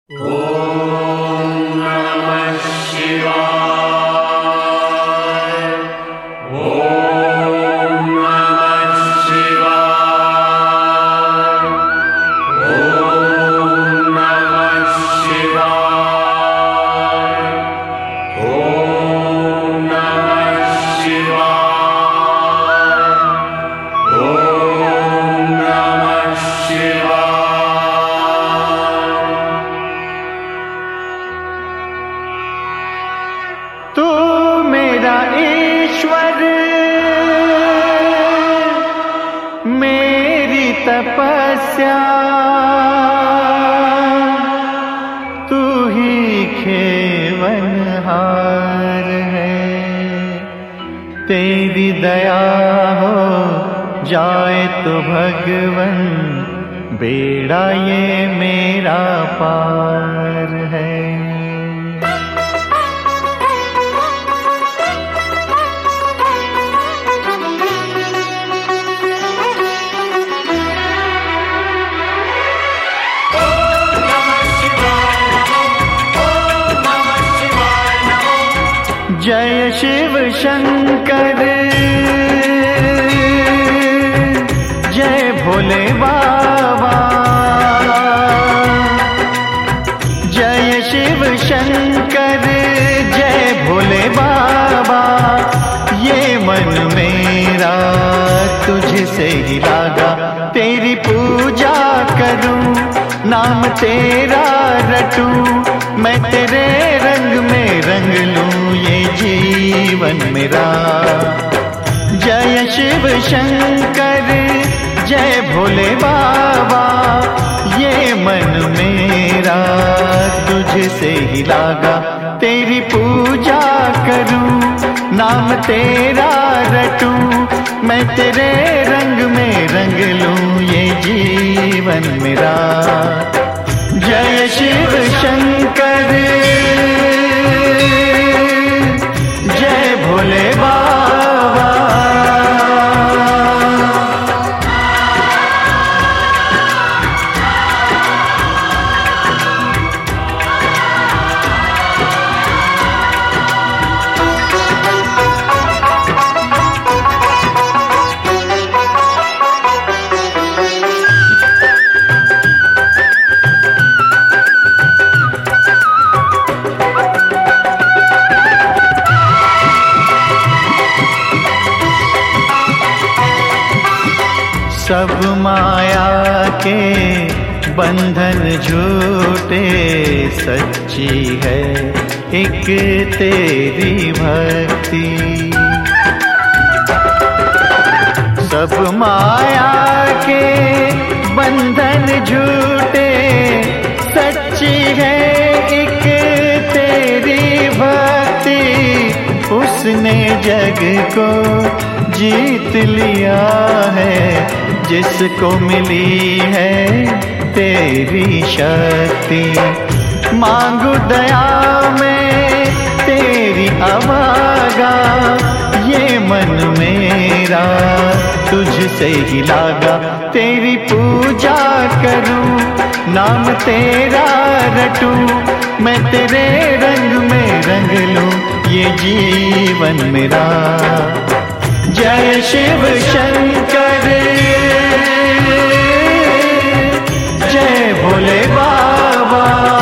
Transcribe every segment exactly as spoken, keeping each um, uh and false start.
ओम नमः शिवाय। ओम नमः शिवाय। ओम नमः शिवाय। ओम नमः शिवाय। ओम नमः शिवाय। तू मेरा ईश्वर, मेरी तपस्या, तू ही खेवनहार है। तेरी दया हो जाए तो भगवन, बेड़ा ये मेरा पार है। जय शिव शंकर, जय भोले बाबा। जय शिव शंकर, जय भोले बाबा। ये मन मेरा तुझसे ही लागा, तेरी पूजा करूं, नाम तेरा रटूं, मैं तेरे रंग में रंग लूं ये जीवन मेरा। जय शिव शंकर, जय भोले बाबा। ये मन मेरा तुझसे ही लागा, तेरी पूजा करूं, नाम तेरा रटूं, मैं तेरे रंग में रंग लूं ये जीवन मेरा। जय शिव शंकर, जय भोले बाबा। सब माया के बंधन झूठे, सच्ची है एक तेरी भक्ति। सब माया के बंधन झूठे, सच्ची है एक तेरी भक्ति। उसने जग को जीत लिया है, जिसको मिली है तेरी शक्ति। मांगू दया में तेरी अवागा, ये मन मेरा तुझसे ही लागा। तेरी पूजा करूं, नाम तेरा रटूं, मैं तेरे रंग में रंग लूं ये जीवन मेरा। जय शिव शंकर, जय भोले बाबा।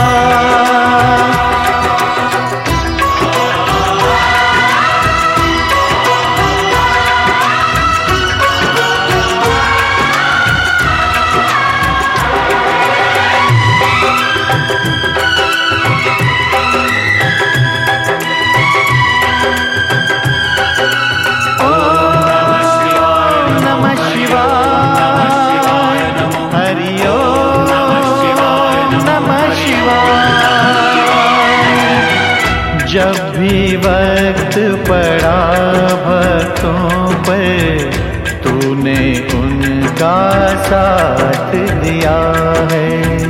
जब भी वक्त पड़ा भक्तों पर, तूने उनका साथ दिया है।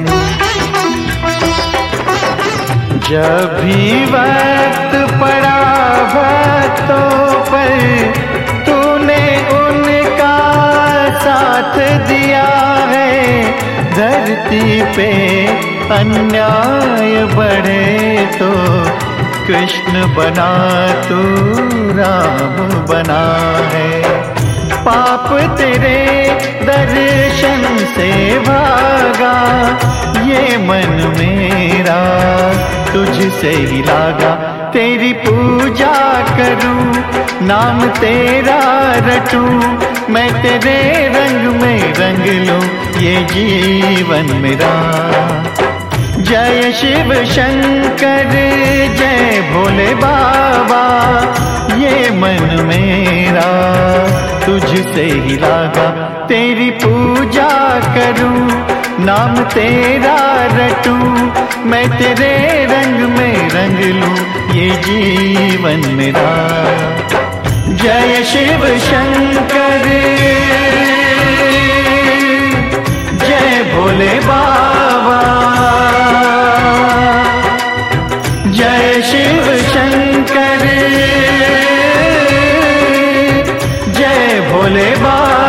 जब भी वक्त पड़ा भक्तों पर, तूने उनका साथ दिया है। धरती पे अन्याय बढ़े तो कृष्ण बना तू राम बना है। पाप तेरे दर्शन से भागा, ये मन मेरा तुझसे ही लागा। तेरी पूजा करूं, नाम तेरा रटूं, मैं तेरे रंग में रंग लूं ये जीवन मेरा। जय शिव शंकर जय भोले बाबा, ये मन मेरा तुझसे ही लागा। तेरी पूजा करूं, नाम तेरा रटूं, मैं तेरे रंग में रंग लूं ये जीवन मेरा। जय शिव शंकर जय भोले बाबा, जय शिव शंकर जय भोले बाबा।